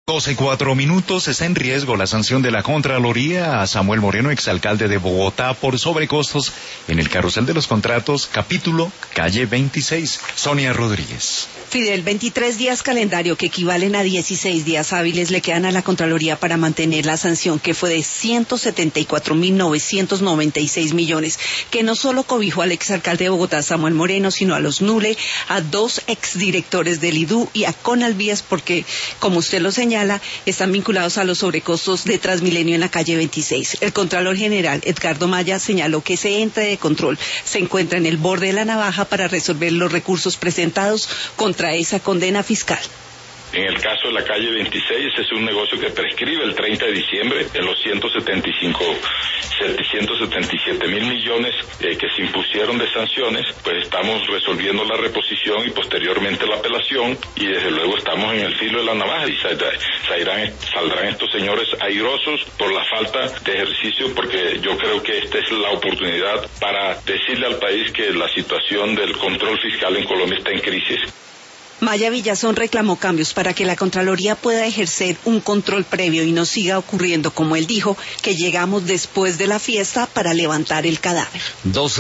12:04. Está en riesgo la sanción de la Contraloría a Samuel Moreno, exalcalde de Bogotá, por sobrecostos en el carrusel de los contratos, capítulo calle 26. Sonia Rodríguez. Fidel, 23 días calendario, que equivalen a 16 días hábiles, le quedan a la Contraloría para mantener la sanción, que fue de 174.996 millones, que no solo cobijó al exalcalde de Bogotá, Samuel Moreno, sino a los NULE, a 2 exdirectores del IDU y a Conalvías, porque, como usted lo señala, están vinculados a los sobrecostos de Transmilenio en la calle 26. El Contralor General, Edgardo Maya, señaló que ese ente de control se encuentra en el borde de la navaja para resolver los recursos presentados contra esa condena fiscal. En el caso de la calle 26, es un negocio que prescribe el 30 de diciembre en los 177 mil millones que se impusieron de sanciones. Pues estamos resolviendo la reposición y posteriormente la apelación, y desde luego estamos en el filo de la navaja y saldrán estos señores airosos por la falta de ejercicio, porque yo creo que esta es la oportunidad para decirle al país que la situación del control fiscal en Colombia está en crisis. Maya Villazón reclamó cambios para que la Contraloría pueda ejercer un control previo y no siga ocurriendo, como él dijo, que llegamos después de la fiesta para levantar el cadáver.